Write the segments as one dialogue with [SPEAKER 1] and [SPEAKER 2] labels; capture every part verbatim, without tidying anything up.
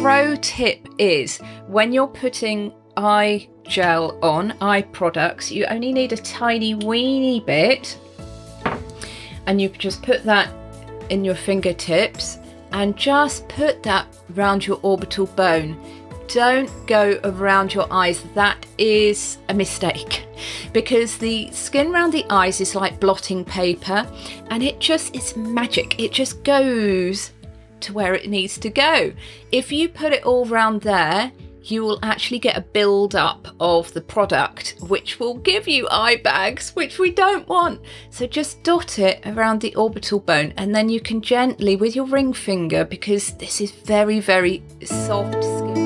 [SPEAKER 1] pro tip is when you're putting eye gel on, eye products, you only need a tiny weeny bit, and you just put that in your fingertips and just put that around your orbital bone. Don't go around your eyes. That is a mistake, because the skin around the eyes is like blotting paper, and it just, it's magic. It just goes to where it needs to go. If you put it all around there, you will actually get a build up of the product, which will give you eye bags, which we don't want. So just dot it around the orbital bone, and then you can gently with your ring finger, because this is very, very soft skin.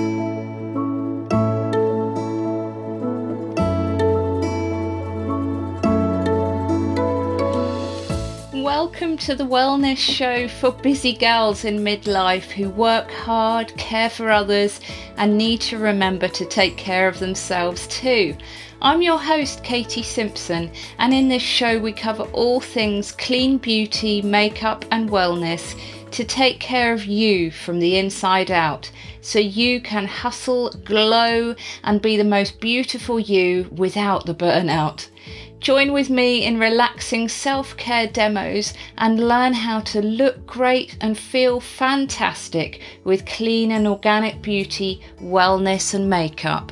[SPEAKER 1] Welcome to the wellness show for busy gals in midlife who work hard, care for others, and need to remember to take care of themselves too. I'm your host, Katie Simpson, and in this show we cover all things clean beauty, makeup and wellness to take care of you from the inside out, so you can hustle, glow and be the most beautiful you without the burnout. Join with me in relaxing self-care demos and learn how to look great and feel fantastic with clean and organic beauty, wellness and makeup.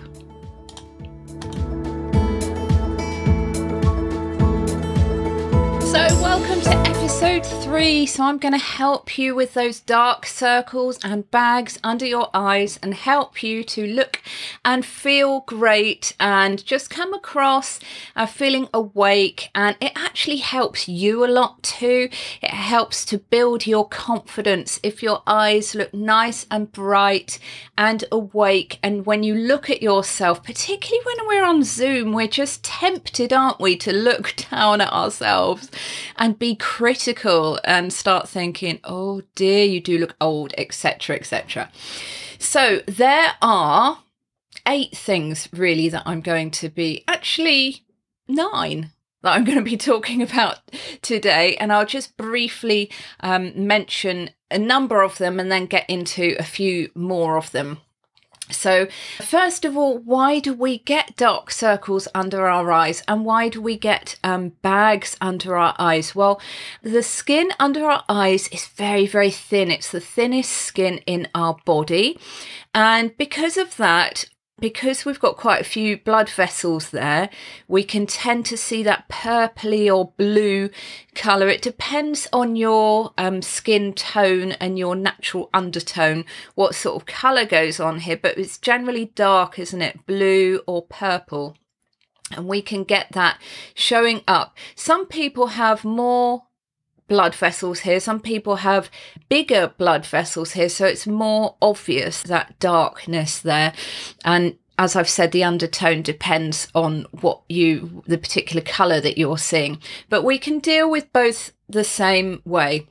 [SPEAKER 1] So welcome to episode three. So I'm going to help you with those dark circles and bags under your eyes and help you to look and feel great and just come across uh, feeling awake. And it actually helps you a lot too. It helps to build your confidence if your eyes look nice and bright and awake. And when you look at yourself, particularly when we're on Zoom, we're just tempted, aren't we, to look down at ourselves and be critical and start thinking, oh dear, you do look old, etc, et cetera. So there are eight things really that I'm going to be, actually nine, that I'm going to be talking about today. And I'll just briefly um, mention a number of them and then get into a few more of them. So first of all, why do we get dark circles under our eyes, and why do we get um, bags under our eyes? Well, the skin under our eyes is very, very thin. It's the thinnest skin in our body. And because of that, because we've got quite a few blood vessels there, we can tend to see that purpley or blue colour. It depends on your um, skin tone and your natural undertone, what sort of colour goes on here, but it's generally dark, isn't it? Blue or purple. And we can get that showing up. Some people have more blood vessels here. Some people have bigger blood vessels here, so it's more obvious, that darkness there. And as I've said, the undertone depends on what you, the particular colour that you're seeing. But we can deal with both the same way.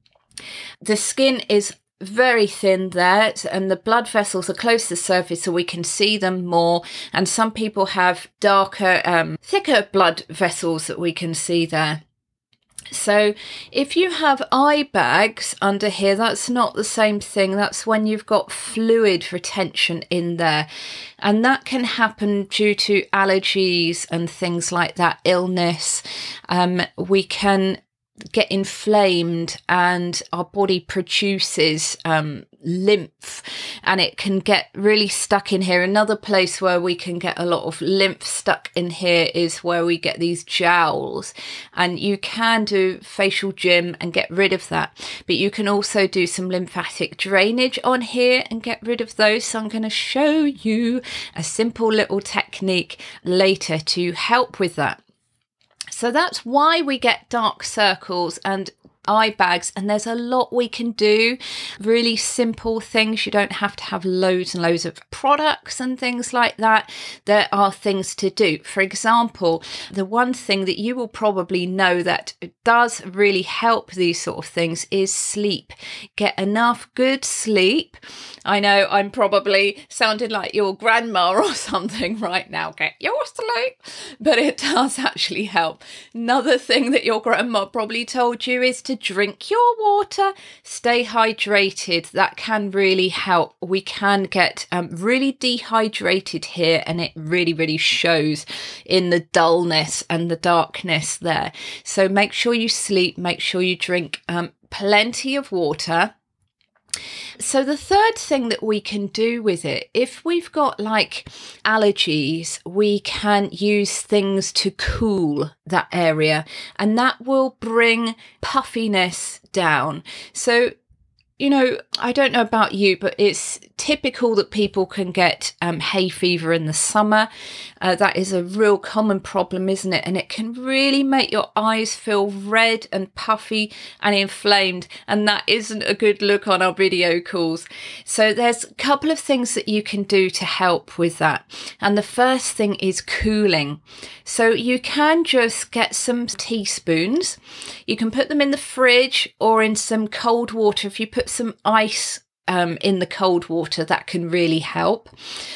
[SPEAKER 1] The skin is very thin there, and the blood vessels are close to the surface, so we can see them more. And some people have darker, um, thicker blood vessels that we can see there. So if you have eye bags under here, that's not the same thing. That's when you've got fluid retention in there. And that can happen due to allergies and things like that, illness. Um, we can get inflamed and our body produces um, lymph, and it can get really stuck in here. Another place where we can get a lot of lymph stuck in here is where we get these jowls, and you can do facial gym and get rid of that, but you can also do some lymphatic drainage on here and get rid of those. So I'm going to show you a simple little technique later to help with that. So that's why we get dark circles and eye bags, and there's a lot we can do, really simple things. You don't have to have loads and loads of products and things like that. There are things to do. For example, the one thing that you will probably know that does really help these sort of things is sleep. Get enough good sleep. I know I'm probably sounding like your grandma or something right now. Get your sleep. But it does actually help. Another thing that your grandma probably told you is to to drink your water, stay hydrated. That can really help. We can get um, really dehydrated here, and it really, really shows in the dullness and the darkness there. So make sure you sleep, make sure you drink um, plenty of water. So the third thing that we can do with it, if we've got like allergies, we can use things to cool that area, and that will bring puffiness down. So, you know, I don't know about you, but it's typical that people can get um, hay fever in the summer. Uh, that is a real common problem, isn't it? And it can really make your eyes feel red and puffy and inflamed. And that isn't a good look on our video calls. So there's a couple of things that you can do to help with that. And the first thing is cooling. So you can just get some teaspoons. You can put them in the fridge or in some cold water. If you put some ice um, in the cold water, that can really help.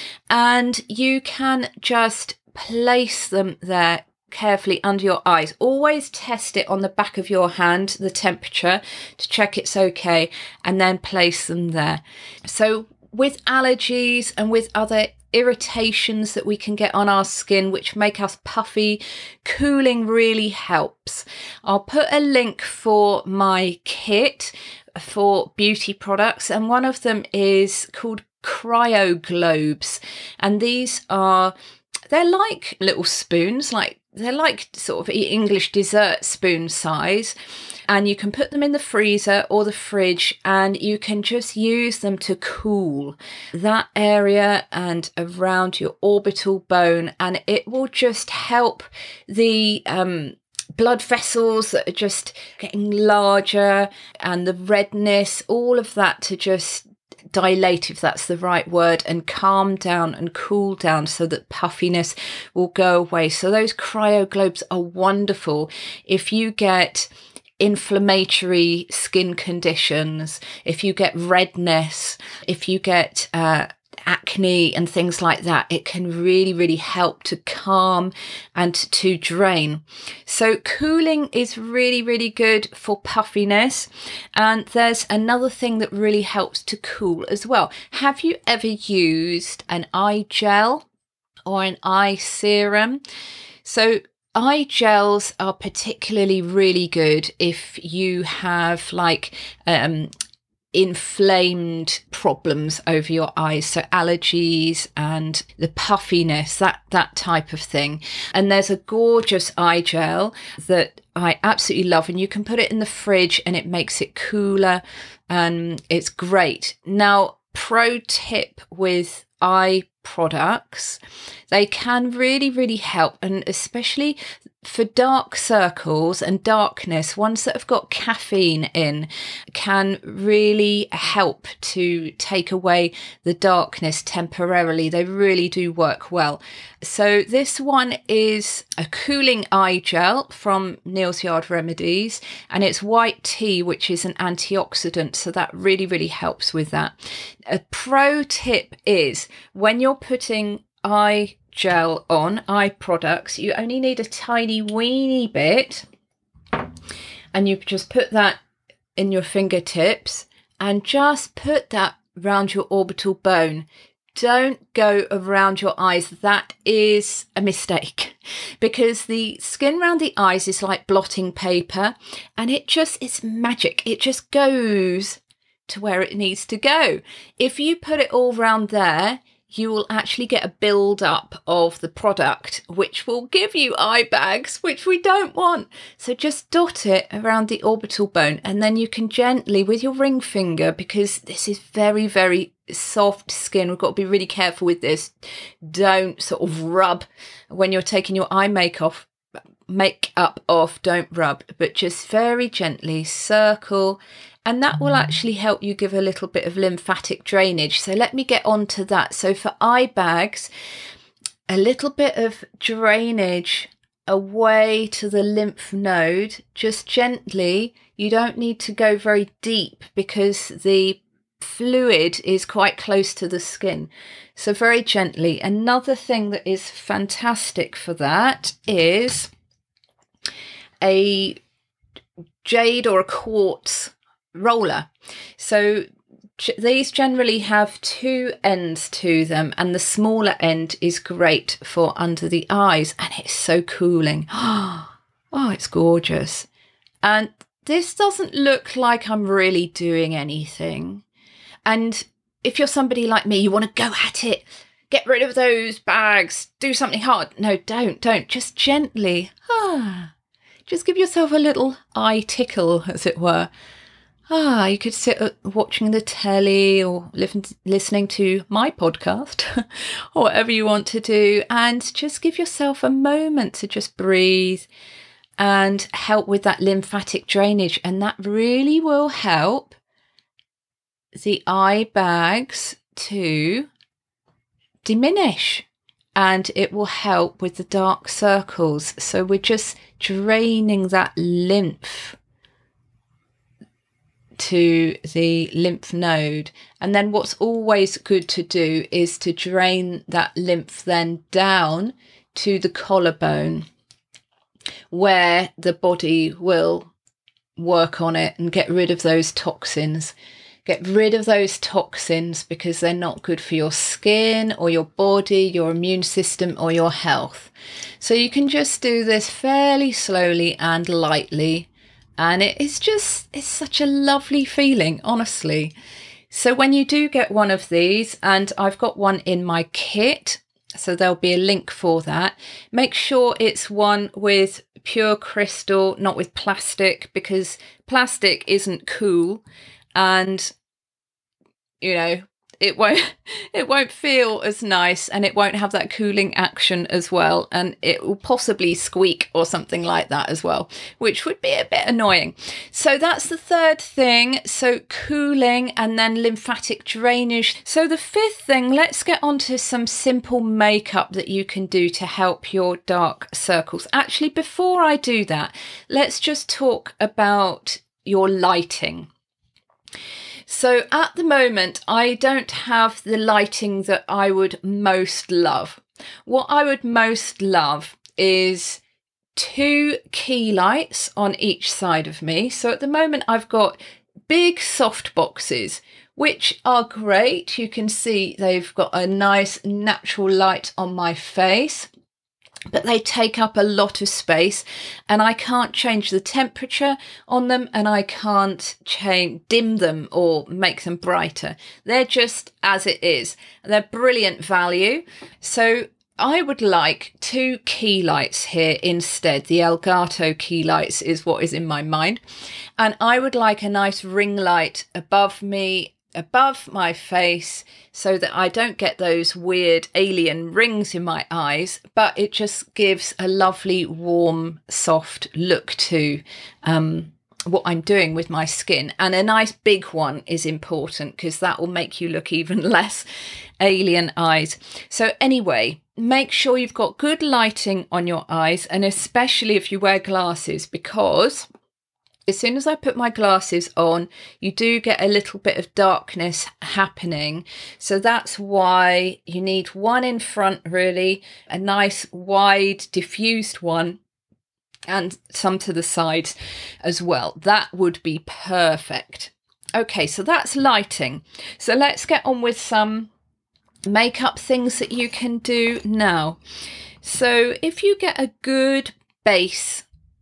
[SPEAKER 1] And you can just place them there carefully under your eyes. Always test it on the back of your hand, the temperature, to check it's okay, and then place them there. So with allergies and with other irritations that we can get on our skin which make us puffy, cooling really helps. I'll put a link for my kit for beauty products, and one of them is called Cryo Globes, and these are, they're like little spoons, like they're like sort of English dessert spoon size, and you can put them in the freezer or the fridge, and you can just use them to cool that area and around your orbital bone, and it will just help the um blood vessels that are just getting larger, and the redness, all of that, to just dilate, if that's the right word, and calm down and cool down so that puffiness will go away. So those cryo globes are wonderful if you get inflammatory skin conditions, if you get redness, if you get uh acne and things like that. It can really, really help to calm and to drain. So cooling is really, really good for puffiness. And there's another thing that really helps to cool as well. Have you ever used an eye gel or an eye serum? So eye gels are particularly really good if you have like um inflamed problems over your eyes, so allergies and the puffiness, that that type of thing. And there's a gorgeous eye gel that I absolutely love, and you can put it in the fridge and it makes it cooler, and it's great. Now, pro tip with eye products, they can really, really help, and especially for dark circles and darkness, ones that have got caffeine in can really help to take away the darkness temporarily. They really do work well. So this one is a cooling eye gel from Neal's Yard Remedies, and it's white tea, which is an antioxidant, so that really, really helps with that. A pro tip is when you're putting eye gel on, eye products, you only need a tiny weeny bit, and you just put that in your fingertips and just put that around your orbital bone. Don't go around your eyes. That is a mistake, because the skin around the eyes is like blotting paper, and it just, it's magic. It just goes to where it needs to go. If you put it all around there, you will actually get a build up of the product, which will give you eye bags, which we don't want. So just dot it around the orbital bone, and then you can gently, with your ring finger, because this is very, very soft skin, we've got to be really careful with this. Don't sort of rub when you're taking your eye make off, make up off, don't rub, but just very gently circle, and that will actually help you give a little bit of lymphatic drainage. So let me get on to that. So for eye bags, a little bit of drainage away to the lymph node, just gently. You don't need to go very deep because the fluid is quite close to the skin. So very gently. Another thing that is fantastic for that is a jade or a quartz roller. So these generally have two ends to them, and the smaller end is great for under the eyes, and it's so cooling. Oh, it's gorgeous. And this doesn't look like I'm really doing anything. And if you're somebody like me, you want to go at it, get rid of those bags, do something hard. No, don't, don't. Just gently. Ah, just give yourself a little eye tickle, as it were. Ah, you could sit watching the telly or listen, listening to my podcast or whatever you want to do, and just give yourself a moment to just breathe and help with that lymphatic drainage. And that really will help the eye bags to diminish, and it will help with the dark circles. So we're just draining that lymph to the lymph node. And then what's always good to do is to drain that lymph then down to the collarbone, where the body will work on it and get rid of those toxins. Get rid of those toxins because they're not good for your skin or your body, your immune system or your health. So you can just do this fairly slowly and lightly. And it is just, it's such a lovely feeling, honestly. So when you do get one of these, and I've got one in my kit, so there'll be a link for that, make sure it's one with pure crystal, not with plastic, because plastic isn't cool. And, you know, it won't it won't feel as nice, and it won't have that cooling action as well, and it will possibly squeak or something like that as well, which would be a bit annoying. So that's the third thing. So cooling and then lymphatic drainage. So the fifth thing, let's get on to some simple makeup that you can do to help your dark circles. Actually, before I do that, let's just talk about your lighting. So at the moment, I don't have the lighting that I would most love. What I would most love is two key lights on each side of me. So at the moment, I've got big soft boxes, which are great. You can see they've got a nice natural light on my face, but they take up a lot of space, and I can't change the temperature on them, and I can't change, dim them or make them brighter. They're just as it is. They're brilliant value. So I would like two key lights here instead. The Elgato key lights is what is in my mind. And I would like a nice ring light above me, above my face, so that I don't get those weird alien rings in my eyes, but it just gives a lovely, warm, soft look to um, what I'm doing with my skin. And a nice big one is important, because that will make you look even less alien eyes. So anyway, make sure you've got good lighting on your eyes, and especially if you wear glasses, because as soon as I put my glasses on, you do get a little bit of darkness happening. So that's why you need one in front, really, a nice wide diffused one, and some to the sides as well. That would be perfect. Okay, so that's lighting. So let's get on with some makeup things that you can do now. So if you get a good base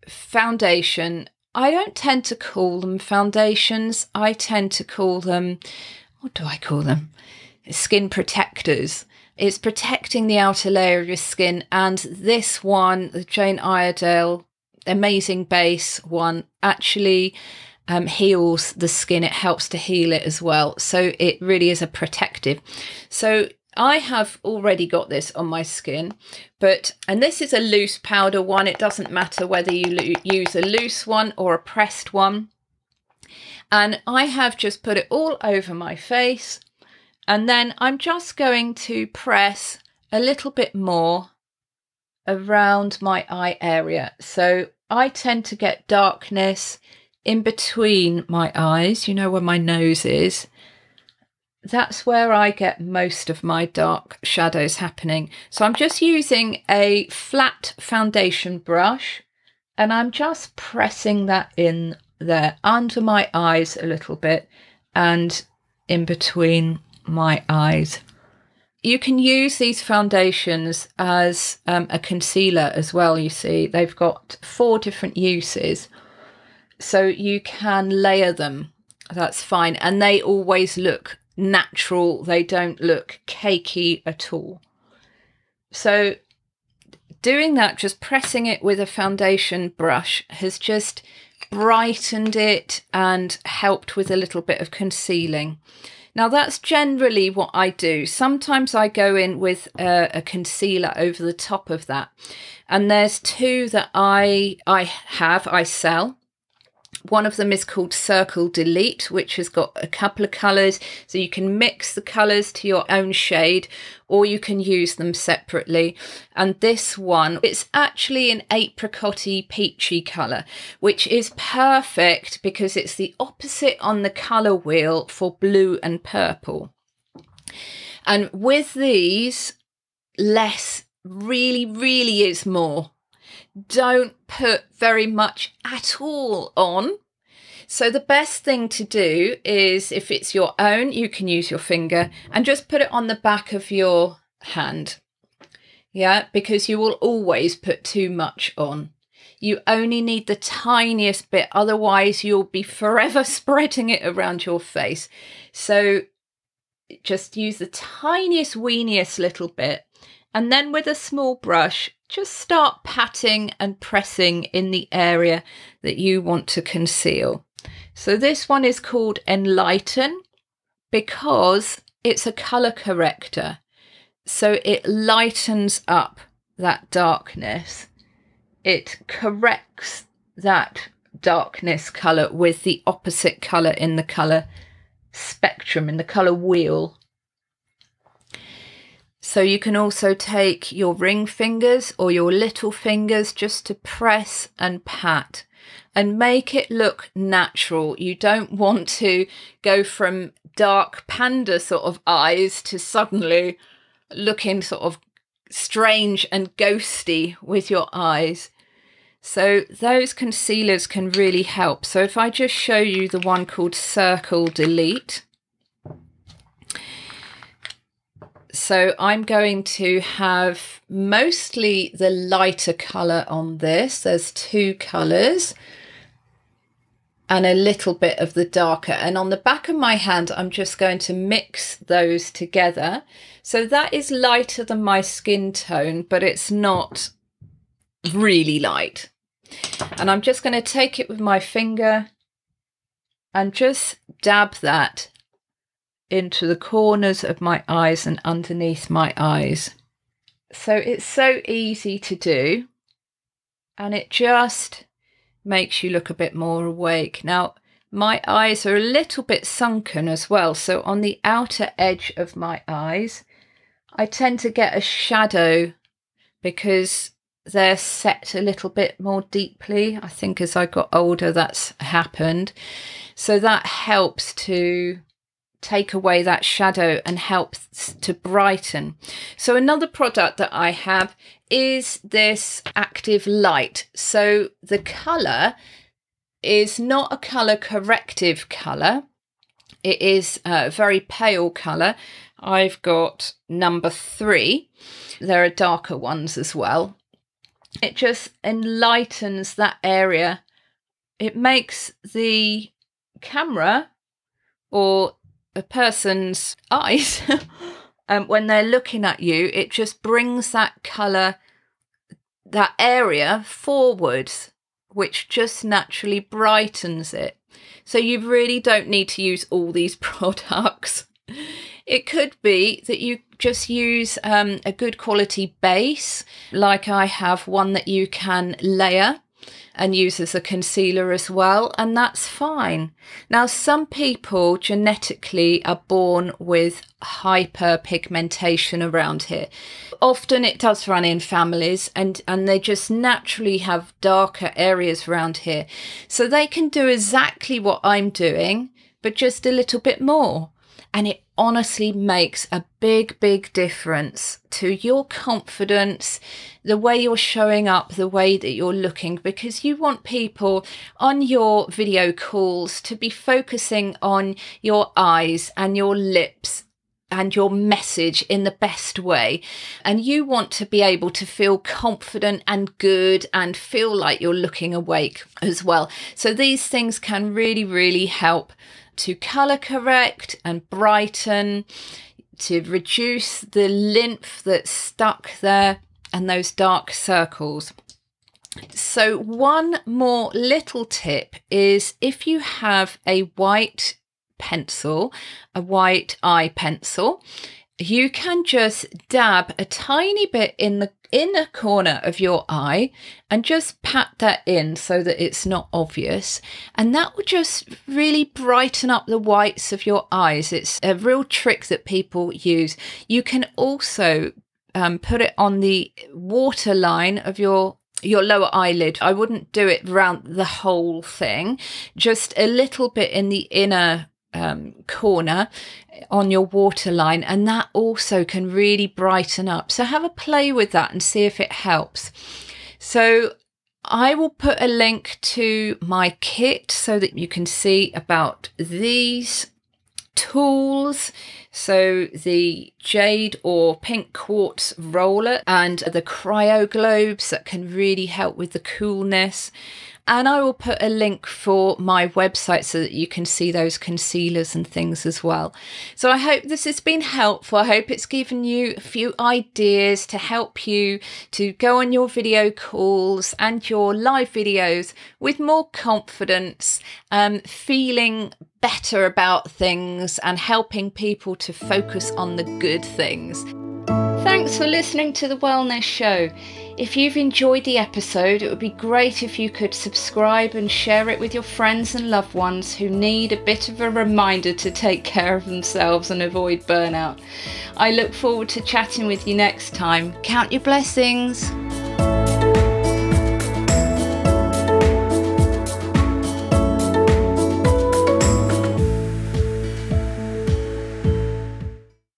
[SPEAKER 1] foundation, I don't tend to call them foundations. I tend to call them, what do I call them? Skin protectors. It's protecting the outer layer of your skin. And this one, the Jane Iredale Amazing Base one, actually um, heals the skin. It helps to heal it as well. So it really is a protective. So I have already got this on my skin, but, and this is a loose powder one. It doesn't matter whether you use a loose one or a pressed one. And I have just put it all over my face. And then I'm just going to press a little bit more around my eye area. So I tend to get darkness in between my eyes, you know, where my nose is. That's where I get most of my dark shadows happening. So I'm just using a flat foundation brush, and I'm just pressing that in there under my eyes a little bit and in between my eyes. You can use these foundations as um, a concealer as well, you see. They've got four different uses. So you can layer them. That's fine. And they always look natural. They don't look cakey at all. So doing that, just pressing it with a foundation brush, has just brightened it and helped with a little bit of concealing. Now that's generally what I do. Sometimes I go in with a, a concealer over the top of that. And there's two that I, I have, I sell. One of them is called Circle Delete, which has got a couple of colours, so you can mix the colours to your own shade, or you can use them separately. And this one, it's actually an apricot-y peachy colour, which is perfect because it's the opposite on the colour wheel for blue and purple. And with these, less really, really is more. Don't put very much at all on. So the best thing to do is, if it's your own, you can use your finger and just put it on the back of your hand. Yeah, because you will always put too much on. You only need the tiniest bit, otherwise you'll be forever spreading it around your face. So just use the tiniest, weeniest little bit. And then with a small brush, just start patting and pressing in the area that you want to conceal. So this one is called Enlighten because it's a colour corrector. So it lightens up that darkness. It corrects that darkness colour with the opposite colour in the colour spectrum, in the colour wheel. So you can also take your ring fingers or your little fingers just to press and pat and make it look natural. You don't want to go from dark panda sort of eyes to suddenly looking sort of strange and ghosty with your eyes. So those concealers can really help. So if I just show you the one called Circle Delete. So I'm going to have mostly the lighter colour on this. There's two colours and a little bit of the darker. And on the back of my hand, I'm just going to mix those together. So that is lighter than my skin tone, but it's not really light. And I'm just going to take it with my finger and just dab that into the corners of my eyes and underneath my eyes. So it's so easy to do, and it just makes you look a bit more awake. Now, my eyes are a little bit sunken as well, so on the outer edge of my eyes, I tend to get a shadow because they're set a little bit more deeply. I think as I got older, that's happened. So that helps to take away that shadow and helps to brighten. So another product that I have is this Active Light. So the colour is not a colour corrective colour. It is a very pale colour. I've got number three. There are darker ones as well. It just enlightens that area. It makes the camera or a person's eyes, um, when they're looking at you, it just brings that colour, that area forwards, which just naturally brightens it. So you really don't need to use all these products. It could be that you just use um, a good quality base, like I have one that you can layer and use as a concealer as well, and that's fine. Now, some people genetically are born with hyperpigmentation around here. Often it does run in families, and, and they just naturally have darker areas around here. So they can do exactly what I'm doing, but just a little bit more. and it honestly makes a big, big difference to your confidence, the way you're showing up, the way that you're looking, because you want people on your video calls to be focusing on your eyes and your lips and your message in the best way. And you want to be able to feel confident and good and feel like you're looking awake as well. So these things can really, really help to color correct and brighten, to reduce the lymph that's stuck there and those dark circles. So one more little tip is, if you have a white pencil, a white eye pencil, you can just dab a tiny bit in the inner corner of your eye and just pat that in so that it's not obvious. And that will just really brighten up the whites of your eyes. It's a real trick that people use. You can also um, put it on the waterline of your your lower eyelid. I wouldn't do it around the whole thing, just a little bit in the inner Um, corner on your waterline, and that also can really brighten up. So have a play with that and see if it helps. So I will put a link to my kit so that you can see about these tools. So the jade or pink quartz roller and the cryo globes that can really help with the coolness. And I will put a link for my website so that you can see those concealers and things as well. So I hope this has been helpful. I hope it's given you a few ideas to help you to go on your video calls and your live videos with more confidence, um, feeling better about things and helping people to focus on the good things. Thanks for listening to The Wellness Show. If you've enjoyed the episode, it would be great if you could subscribe and share it with your friends and loved ones who need a bit of a reminder to take care of themselves and avoid burnout. I look forward to chatting with you next time. Count your blessings.